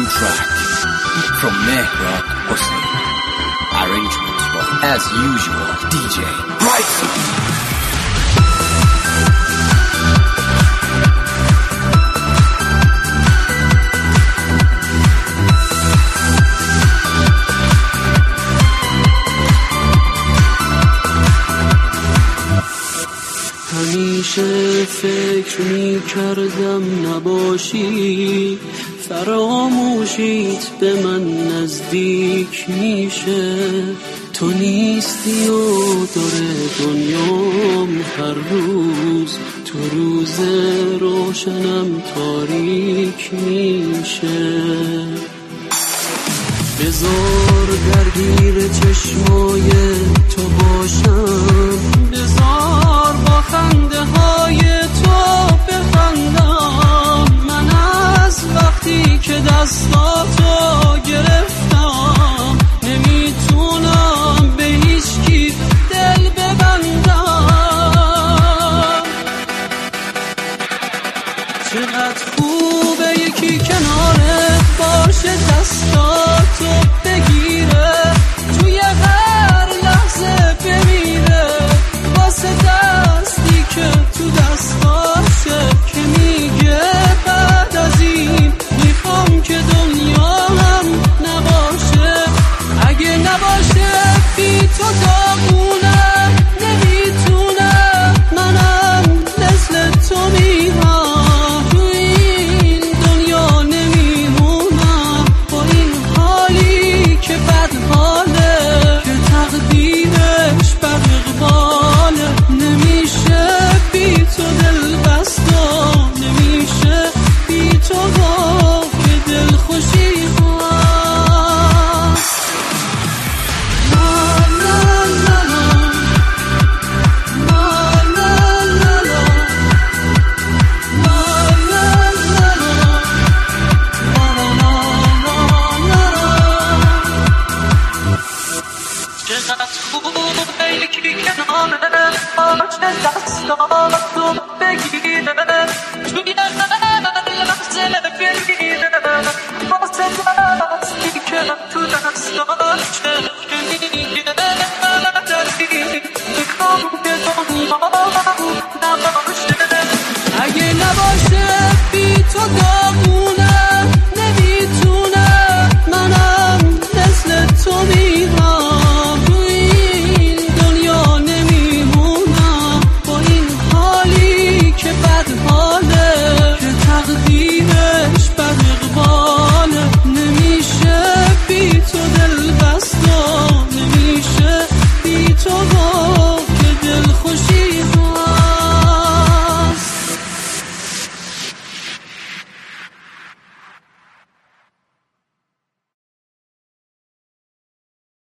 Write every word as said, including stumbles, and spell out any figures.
One track from Mehrad Hossein. Arrangement by, as usual, D J Brightson. همیشه فکر می کردم نباشی، فراموشیت به من نزدیک میشه. تو نیستی و داره دنیام هر روز، تو روز روشنم تاریک میشه. بذار درگیر چشمای تو باشم، بذار با خنده های تو بخندم. من از وقتی که دستاتو گرفتم نمیتونم به هیچکی دل ببندم. چقدر خوبه یکی کنارت باشه، دستاتو بگیره، توی هر لحظه بمیره واسه دستی که تو دستاشه، که میگه بعد از این میخوام که دنیا هم نباشه. اگه نباشه بی تو داغونه، نمیتونم منم مثل تو میرم، تو این دنیا نمیمونم با این حالی که بد حاله، که تقدیرش بد اقباله. نمیشه بی تو دل بستم، نمیشه بی تو با که دل خوشی دستاتو بگیره، توی هر لحظه بگیره واسه دستی که تو دستاشه.